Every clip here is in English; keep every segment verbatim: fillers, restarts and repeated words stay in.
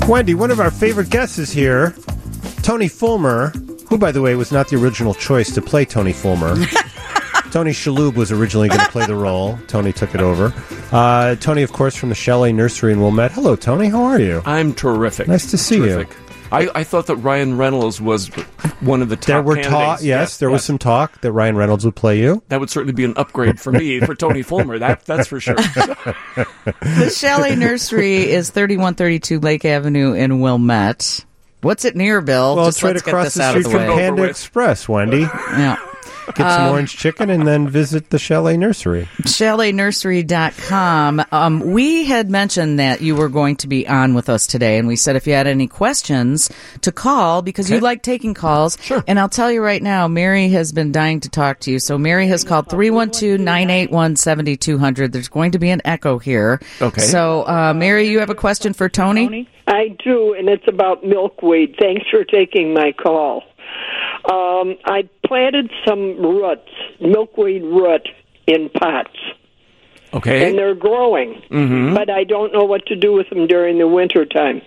Wendy, one of our favorite guests is here, Tony Fulmer, who, by the way, was not the original choice to play Tony Fulmer. Tony Shalhoub was originally going to play the role. Tony took it over. Uh, Tony, of course, from the Chalet Nursery in Wilmette. Hello, Tony. How are you? I'm terrific. Nice to see terrific. you. I, I thought that Ryan Reynolds was one of the top There were candidates. talk, yes, yes, there yes. was some talk that Ryan Reynolds would play you. That would certainly be an upgrade for me, for Tony Fulmer. That that's for sure. The Chalet Nursery is thirty-one thirty-two Lake Avenue in Wilmette. What's it near, Bill? Well, Just it's right let's across get this the out street of the from way. Panda with. Express, Wendy. Yeah. Get some orange chicken and then visit the Chalet Nursery. chalet nursery dot com. Um, we had mentioned that you were going to be on with us today, and we said if you had any questions to call, because Okay. you like taking calls. Sure. And I'll tell you right now, Mary has been dying to talk to you. So Mary has called three one two, nine eight one, seven two zero zero. There's going to be an echo here. Okay. So, uh, Mary, you have a question for Tony? I do, and it's about milkweed. Thanks for taking my call. Um, I planted some roots, milkweed root, in pots, Okay. and they're growing. Mm-hmm. But I don't know what to do with them during the winter time.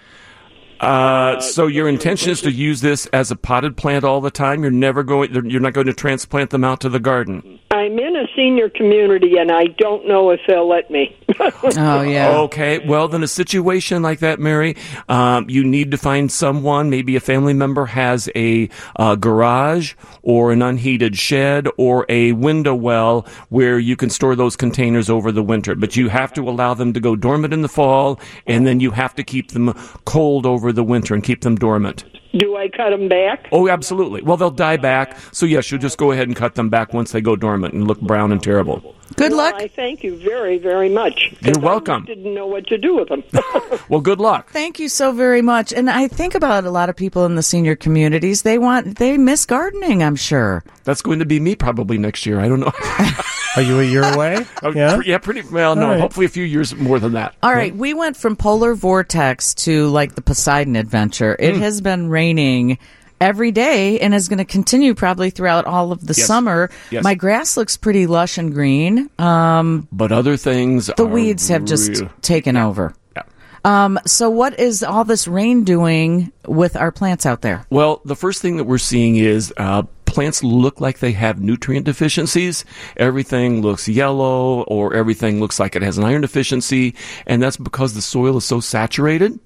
Uh, so your intention is to use this as a potted plant all the time? You're never going. You're not going to transplant them out to the garden. I'm in a senior community, and I don't know if they'll let me. Oh, yeah. Okay, well, then a situation like that, Mary, um, you need to find someone, maybe a family member has a uh, garage or an unheated shed or a window well where you can store those containers over the winter. But you have to allow them to go dormant in the fall, and then you have to keep them cold over the winter and keep them dormant. Do I cut them back? Oh, absolutely. Well, they'll die back, so yes, you'll just go ahead and cut them back once they go dormant and look brown and terrible. Good Well, luck. I thank you very, very much. 'cause You're welcome. I didn't know what to do with them. Well, good luck. Thank you so very much. And I think about a lot of people in the senior communities. They want, they miss gardening, I'm sure. That's going to be me probably next year. I don't know. Are you a year away? Oh, Yeah? pre- yeah, pretty well. No, All right. hopefully a few years more than that. All right, we went from polar vortex to like the Poseidon adventure. It Mm. has been raining every day and is going to continue probably throughout all of the Yes. summer. Yes. My grass looks pretty lush and green. Um, But other things, the are weeds have just real- taken over. Yeah. Um, so what is all this rain doing with our plants out there? Well, the first thing that we're seeing is uh, plants look like they have nutrient deficiencies. Everything looks yellow, or everything looks like it has an iron deficiency, and that's because the soil is so saturated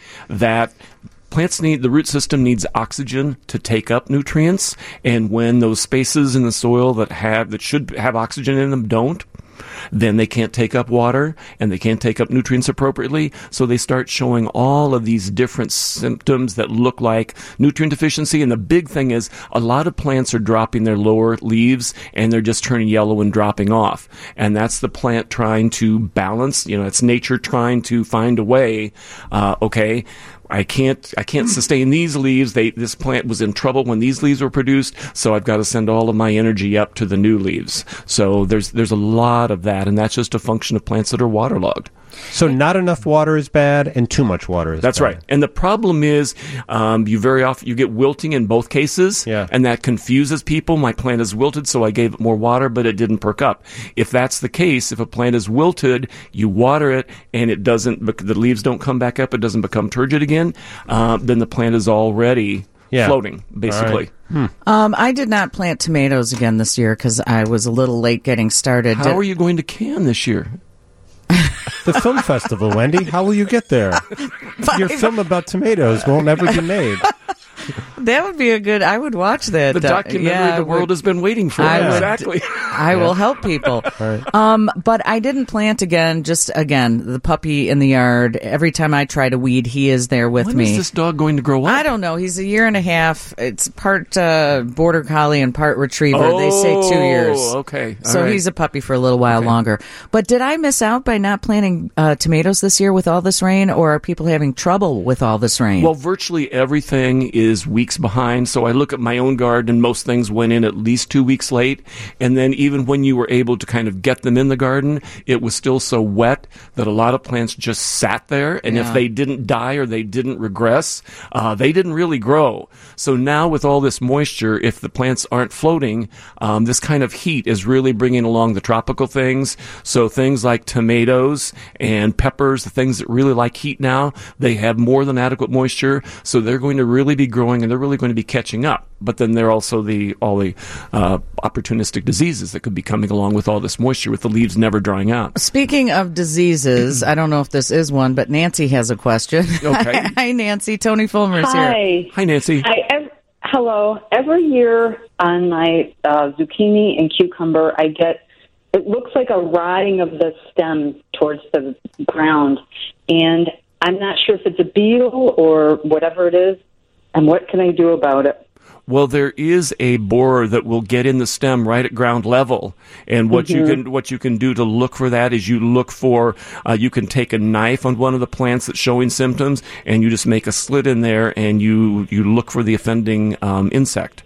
that plants need, the root system needs oxygen to take up nutrients, and when those spaces in the soil that have that should have oxygen in them don't, then they can't take up water and they can't take up nutrients appropriately. So they start showing all of these different symptoms that look like nutrient deficiency. And the big thing is a lot of plants are dropping their lower leaves and they're just turning yellow and dropping off. And that's the plant trying to balance, you know, it's nature trying to find a way, uh, okay, I can't I can't sustain these leaves. They this plant was in trouble when these leaves were produced, so I've got to send all of my energy up to the new leaves. So there's there's a lot of that, and that's just a function of plants that are waterlogged. So not enough water is bad, and too much water is That's bad. right. And the problem is, um, you very often you get wilting in both cases, Yeah. and that confuses people. My plant is wilted, so I gave it more water, but it didn't perk up. If that's the case, if a plant is wilted, you water it, and it doesn't, the leaves don't come back up, it doesn't become turgid again, uh, then the plant is already Yeah. floating, basically. Um, I did not plant tomatoes again this year because I was a little late getting started. How Did- are you going to can this year? The film festival, Wendy. How will you get there? Your film about tomatoes won't ever be made. That would be a good. I would watch that. The uh, documentary yeah, I the world would- has been waiting for. I would- Exactly. I will help people. Right. Um, but I didn't plant again. Just again, the puppy in the yard. Every time I try to weed, he is there with When me. is this dog going to grow up? I don't know. He's a year and a half. It's part uh, border collie and part retriever. they say two years. Oh, okay. All So right. he's a puppy for a little while Okay. longer. But did I miss out by not planting uh, tomatoes this year with all this rain, or are people having trouble with all this rain? Well, virtually everything is weak weeks behind. So I look at my own garden, most things went in at least two weeks late. And then even when you were able to kind of get them in the garden, it was still so wet that a lot of plants just sat there. And Yeah. if they didn't die or they didn't regress, uh, they didn't really grow. So now with all this moisture, if the plants aren't floating, um, this kind of heat is really bringing along the tropical things. So things like tomatoes and peppers, the things that really like heat now, they have more than adequate moisture. So they're going to really be growing and they're really going to be catching up. But then there are also the all the uh, opportunistic diseases that could be coming along with all this moisture, with the leaves never drying out. Speaking of diseases, I don't know if this is one, but Nancy has a question. Okay. Hi, Nancy. Tony Fulmer's here. Hi. Hi, Nancy. I, ev- hello. Every year on my uh, zucchini and cucumber, I get, it looks like a rotting of the stem towards the ground. And I'm not sure if it's a beetle or whatever it is. And what can I do about it? Well, there is a borer that will get in the stem right at ground level, and what you can what you can do to look for that is you look for uh, you can take a knife on one of the plants that's showing symptoms, and you just make a slit in there, and you you look for the offending um, insect.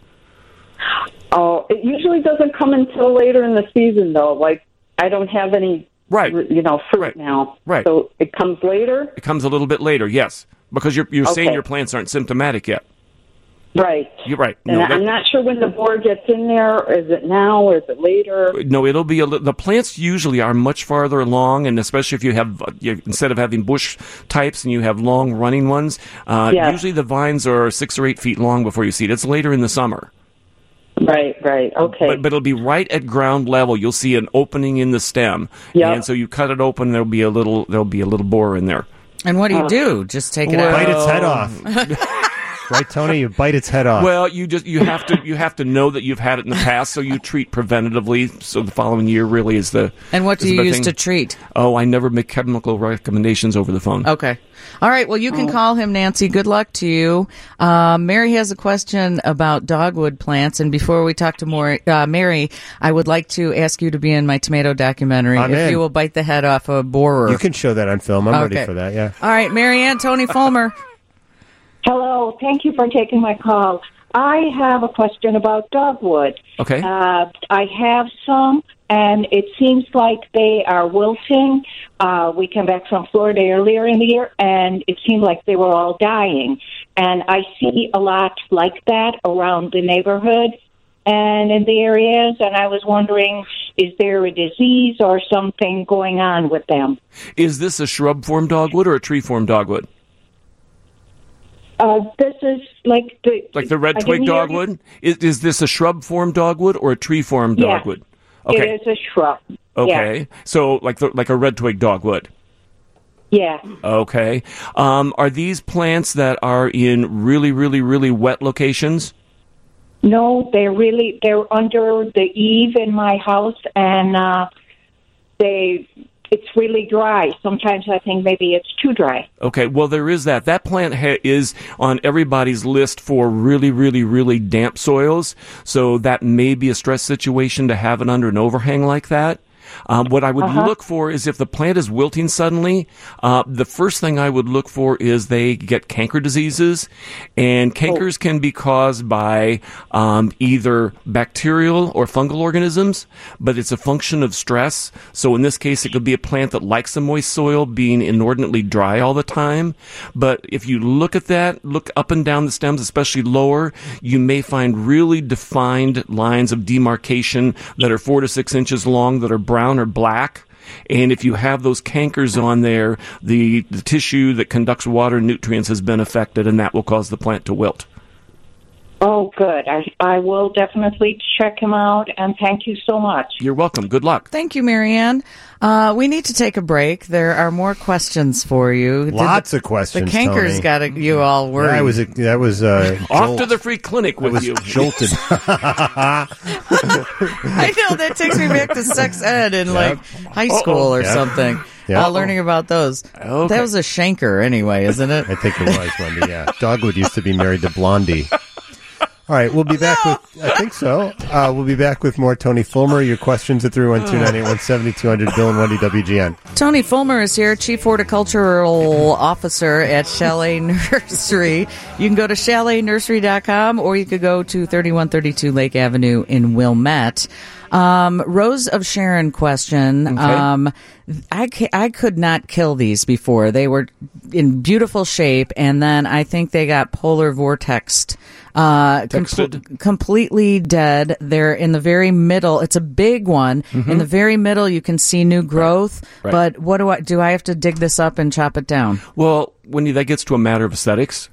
Oh, it usually doesn't come until later in the season, though. Like, I don't have any, Right. you know, fruit Right. now. Right. So it comes later? It comes a little bit later, yes, because you're you're saying Okay. your plants aren't symptomatic yet. Right. You're right. And No, I'm that- not sure when the boar gets in there. Is it now or is it later? No, it'll be a li- the plants usually are much farther along, and especially if you have uh, you, instead of having bush types and you have long running ones, uh, Yeah. usually the vines are six or eight feet long before you see it. It's later in the summer. Right, right. Okay. But, but it'll be right at ground level. You'll see an opening in the stem, Yep. and so you cut it open. There'll be a little there'll be a little borer in there. And what do you do? Just take it Bite out? its head off. Right, Tony? You bite its head off. Well, you just you have to you have to know that you've had it in the past, so you treat preventatively. So the following year really is the And what is do you the use thing. to treat? Oh, I never make chemical recommendations over the phone. Okay. All right. Well, you can call him, Nancy. Good luck to you. Uh, Mary has a question about dogwood plants. And before we talk to more, uh, Mary, I would like to ask you to be in my tomato documentary. I'm if in. you will bite the head off a borer. You can show that on film. I'm Okay. ready for that, yeah. All right. Mary Ann, Tony Fulmer. Hello, thank you for taking my call. I have a question about dogwood. Okay. Uh, I have some, and it seems like they are wilting. Uh, we came back from Florida earlier in the year, and it seemed like they were all dying. And I see a lot like that around the neighborhood and in the areas, and I was wondering, is there a disease or something going on with them? Is this a shrub form dogwood or a tree form dogwood? Uh, this is like the... Like the red I twig didn't hear you. dogwood? Is, is this a shrub form dogwood or a tree form Yeah. dogwood? Okay. It is a shrub. Okay. So like the, like a red twig dogwood. Yeah. Okay. Um, are these plants that are in really, really, really wet locations? No, they're really they're under the eave in my house, and uh, they it's really dry. Sometimes I think maybe it's too dry. Okay, well, there is that. That plant ha- is on everybody's list for really, really, really damp soils. So that may be a stress situation to have it under an overhang like that. Um, what I would Uh-huh. look for is if the plant is wilting suddenly, uh, the first thing I would look for is they get canker diseases. And cankers can be caused by um, either bacterial or fungal organisms, but it's a function of stress. So in this case, it could be a plant that likes a moist soil being inordinately dry all the time. But if you look at that, look up and down the stems, especially lower, you may find really defined lines of demarcation that are four to six inches long that are brown or black. And if you have those cankers on there, the, the tissue that conducts water and nutrients has been affected, and that will cause the plant to wilt. Oh, good. I I will definitely check him out, and thank you so much. You're welcome. Good luck. Thank you, Mary Ann. Uh, we need to take a break. There are more questions for you. Did Lots the, of questions, The cankers Tony. got a, you all worried. That was, a, that was uh, Off jolt. to the free clinic I with was you. jolted. I know, that takes me back to sex ed in like high school or Yep. something. Yep. Uh, learning about those. Okay. That was a shanker anyway, isn't it? I think it was, Wendy, yeah. Dogwood used to be married to Blondie. All right, we'll be back with, I think so. Uh, we'll be back with more Tony Fulmer. Your questions at three one two, nine eight one, seven two zero zero. Bill and Wendy, W G N. Tony Fulmer is here, Chief Horticultural Officer at Chalet Nursery. You can go to chalet nursery dot com or you could go to thirty-one thirty-two Lake Avenue in Wilmette. Um, Rose of Sharon question. Okay. Um, I, ca- I could not kill these before. They were in beautiful shape, and then I think they got polar vortexed. Uh, Texted. com- completely dead. They're in the very middle. It's a big one. Mm-hmm. In the very middle, you can see new growth. Right. But what do I do? I have to dig this up and chop it down. Well, Wendy, that gets to a matter of aesthetics.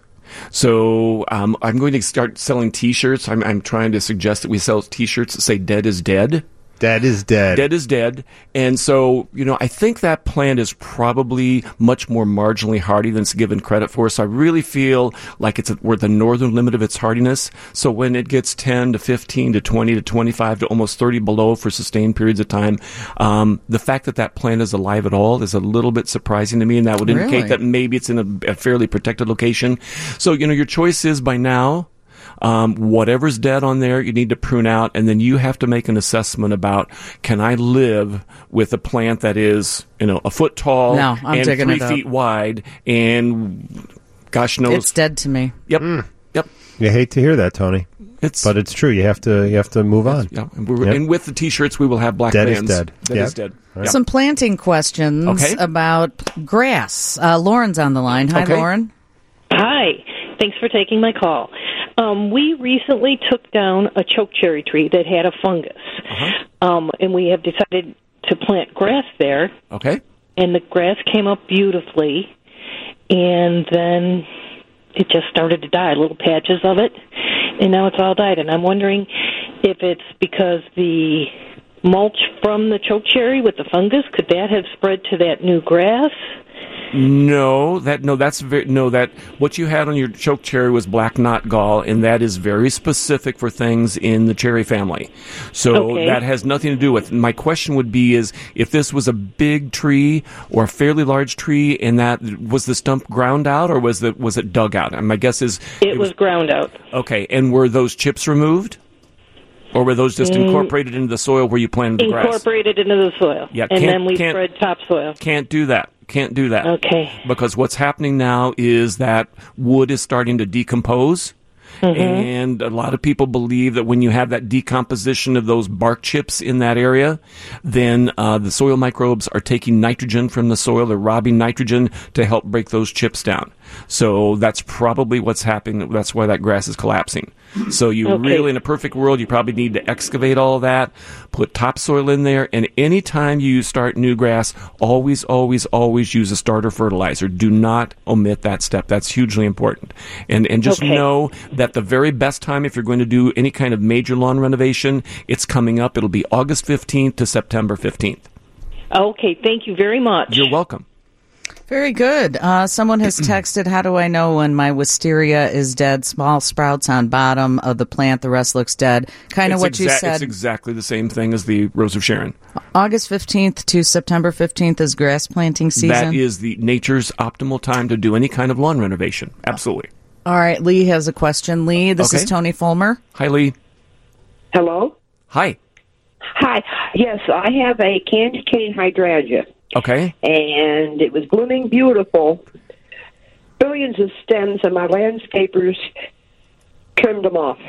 So um, I'm going to start selling T-shirts. I'm, I'm trying to suggest that we sell T-shirts that say "Dead is dead." Dead is dead. Dead is dead. And so, you know, I think that plant is probably much more marginally hardy than it's given credit for. So I really feel like it's at, we're at the northern limit of its hardiness. So when it gets ten to fifteen to twenty to twenty-five to almost thirty below for sustained periods of time, um, the fact that that plant is alive at all is a little bit surprising to me. And that would indicate Really? that maybe it's in a, a fairly protected location. So, you know, your choice is by now, Um, whatever's dead on there, you need to prune out, and then you have to make an assessment about, can I live with a plant that is, you know, a foot tall No, I'm and digging three it up. feet wide, and gosh knows. It's dead to me. Yep, yep. You hate to hear that, Tony, It's but it's true. You have to. You have to move on. yeah. And, we're, Yep. and with the T-shirts, we will have black Dead is bands. dead. Dead Yep. is dead. Yep. Some planting questions Okay. about grass. Uh, Lauren's on the line. Hi, Okay. Lauren. Hi. Thanks for taking my call. Um, we recently took down a chokecherry tree that had a fungus, Uh-huh. um, and we have decided to plant grass there, Okay. and the grass came up beautifully, and then it just started to die, little patches of it, and now it's all died. And I'm wondering if it's because the mulch from the chokecherry with the fungus, could that have spread to that new grass? No, that no, that's very no. That what you had on your choke cherry was black knot gall, and that is very specific for things in the cherry family. So Okay. that has nothing to do with. My question would be: is if this was a big tree or a fairly large tree, and that was the stump ground out, or was the was it dug out? And my guess is It was ground out. okay. And were those chips removed, or were those just incorporated into the soil where you planted the grass? Incorporated into the soil. Yeah, and can't- then we can't- spread topsoil. Can't do that. Can't do that. Okay. Because what's happening now is that wood is starting to decompose. And a lot of people believe that when you have that decomposition of those bark chips in that area, then uh, the soil microbes are taking nitrogen from the soil. They're robbing nitrogen to help break those chips down. So that's probably what's happening. That's why that grass is collapsing. So you Okay. really, in a perfect world, you probably need to excavate all of that, put topsoil in there, and anytime you start new grass, always, always, always use a starter fertilizer. Do not omit that step. That's hugely important. And and just Okay. know that the very best time if you're going to do any kind of major lawn renovation, it's coming up. It'll be August fifteenth to September fifteenth. Okay, thank you very much. You're welcome. Very good. Uh, someone has texted, how do I know when my wisteria is dead? Small sprouts on bottom of the plant, the rest looks dead. Kind of It's what you exa- said. It's exactly the same thing as the Rose of Sharon. August fifteenth to September fifteenth is grass planting season. That is the nature's optimal time to do any kind of lawn renovation. Absolutely. All right, Lee has a question. Lee, this Okay. is Tony Fulmer. Hi, Lee. Hello? Hi. Hi. Yes, I have a candy cane hydrangea, Okay. and it was blooming beautiful. Billions of stems, and my landscapers trimmed them off.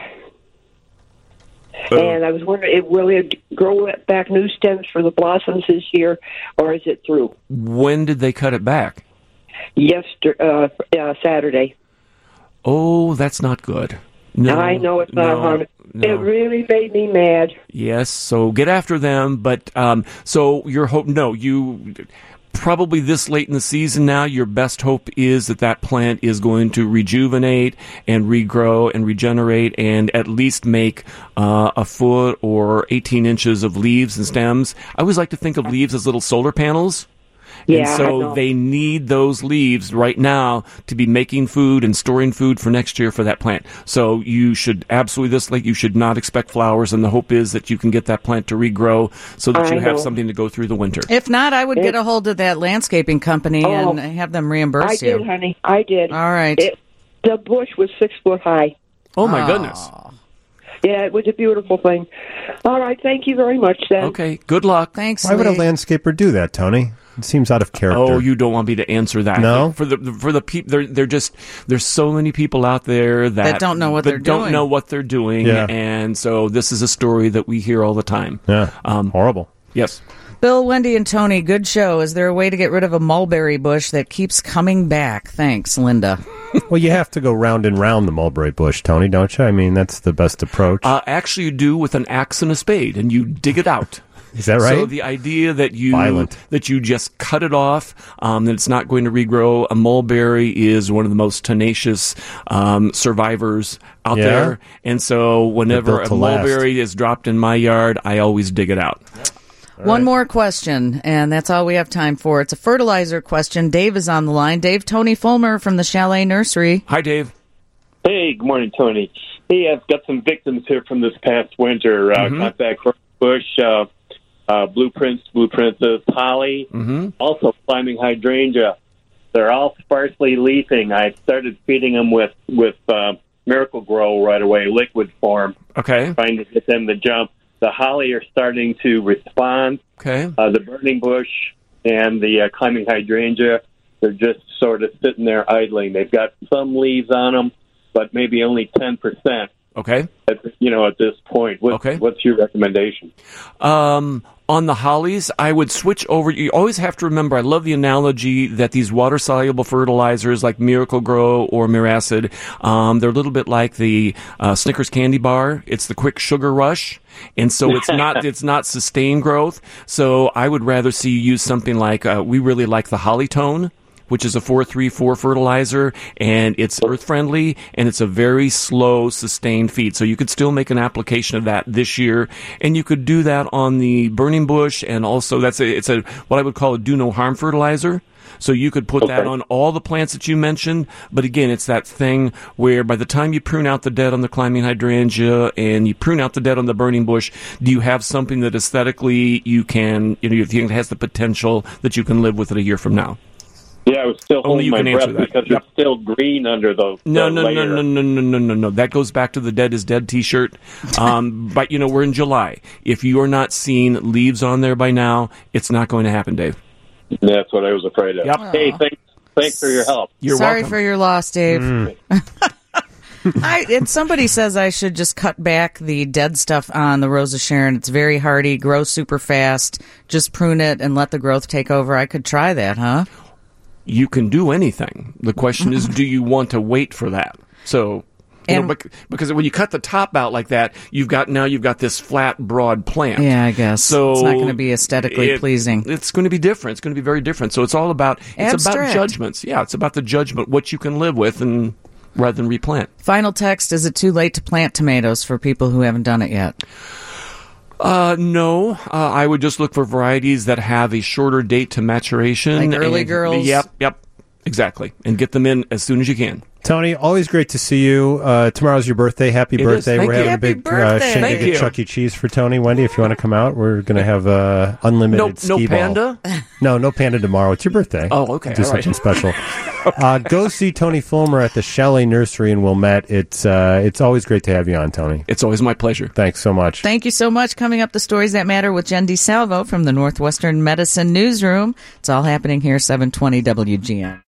Uh, And I was wondering, it will it grow back new stems for the blossoms this year, or is it through? when did they cut it back? Yester, uh, uh, Saturday. Oh, that's not good. No, I know it's not no, harm. no. It really made me mad. Yes, so get after them, but um, so your hope, no, you probably this late in the season now, your best hope is that that plant is going to rejuvenate and regrow and regenerate and at least make uh, a foot or eighteen inches of leaves and stems. I always like to think of leaves as little solar panels. Yeah, and I so know. they need those leaves right now to be making food and storing food for next year for that plant. So you should absolutely, this late, you should not expect flowers, and the hope is that you can get that plant to regrow so that I you have know. something to go through the winter. If not, I would It- get a hold of that landscaping company Oh. and have them reimburse I you. did, honey. I did. All right. It, the bush was six foot high. Oh, my goodness. Yeah, it was a beautiful thing. All right, thank you very much, then. Okay, good luck. Thanks, Why would a Lee. landscaper do that, Tony? It seems out of character. Oh, you don't want me to answer that. No? For the for the people, they're, they're just, there's so many people out there that, That don't know what that they're don't doing. know what they're doing. Yeah. And so this is a story that we hear all the time. Yeah, Um, horrible. Yes. Bill, Wendy, and Tony, good show. Is there a way to get rid of a mulberry bush that keeps coming back? Thanks, Linda. Well, you have to go round and round the mulberry bush, Tony, don't you? I mean, that's the best approach. Uh, actually, you do with an axe and a spade, and you dig it out. Is that right? So the idea that you Violent. that you just cut it off, um, that it's not going to regrow. A mulberry is one of the most tenacious um, survivors out Yeah? there, and so whenever built a to last. mulberry is dropped in my yard, I always dig it out. One more question, and that's all we have time for. It's a fertilizer question. Dave is on the line. Dave, Tony Fulmer from the Chalet Nursery. Hi, Dave. Hey, good morning, Tony. Hey, I've got some victims here from this past winter. Uh, Mhm. Contact bush, uh, uh, blue prince, blue princess, holly, Mm-hmm. also climbing hydrangea. They're all sparsely leafing. I started feeding them with with uh, Miracle Grow right away, liquid form, Okay. trying to get them to jump. The holly are starting to respond. Okay. Uh, the burning bush and the uh, climbing hydrangea, they're just sort of sitting there idling. They've got some leaves on them, but maybe only ten percent. Okay. At, you know, at this point. What, Okay. What's your recommendation? Um, on the hollies, I would switch over. You always have to remember, I love the analogy that these water-soluble fertilizers like Miracle Grow or Miracid, um, they're a little bit like the uh, Snickers candy bar. It's the quick sugar rush. And so it's not it's not sustained growth. So I would rather see you use something like, uh, we really like the Holly Tone, which is a four three four fertilizer, and it's earth-friendly, and it's a very slow, sustained feed. So you could still make an application of that this year, and you could do that on the burning bush, and also that's a, it's a what I would call a do-no-harm fertilizer. So you could put that Okay. on all the plants that you mentioned, but again, it's that thing where by the time you prune out the dead on the climbing hydrangea and you prune out the dead on the burning bush, do you have something that aesthetically you can, you know, you think it has the potential that you can live with it a year from now? Yeah, I was still Only holding you my can answer breath that. because Yep. it's still green under the, No, the no, layer. no, no, no, no, no, no, no. That goes back to the Dead is Dead T-shirt. Um, but you know, we're in July. If you are not seeing leaves on there by now, it's not going to happen, Dave. That's what I was afraid of. Yep. Hey, thanks, thanks for your help. You're Sorry welcome. for your loss, Dave. Mm. I, and somebody says I should just cut back the dead stuff on the Rose of Sharon. It's very hardy, grows super fast. Just prune it and let the growth take over. I could try that, huh? You can do anything. The question is, do you want to wait for that? So, you And- know, bec- because when you cut the top out like that, you've got now you've got this flat, broad plant. Yeah, I guess. So It's not going to be aesthetically it- pleasing. It's going to be different. It's going to be very different. So it's all about it's about Abstract. judgments. Yeah, it's about the judgment, what you can live with, and rather than replant. Final text, is it too late to plant tomatoes for people who haven't done it yet? Uh, no, uh, I would just look for varieties that have a shorter date to maturation. Like early and- girls? Yep, yep, exactly, and get them in as soon as you can. Tony, always great to see you. Uh, tomorrow's your birthday. Happy It is. birthday. Thank We're you. having Happy a big uh, birthday. shindig Thank at you. Chuck E. Cheese for Tony. Wendy, if you want to come out, we're going to have uh, unlimited No, no skee ball. panda. No, no panda tomorrow. It's your birthday. Oh, okay, Do all right. something special. uh, go see Tony Fulmer at the Chalet Nursery in Wilmette. It's uh, it's always great to have you on, Tony. It's always my pleasure. Thanks so much. Thank you so much. Coming up, the stories that matter with Jen DeSalvo from the Northwestern Medicine Newsroom. It's all happening here, seven twenty W G N.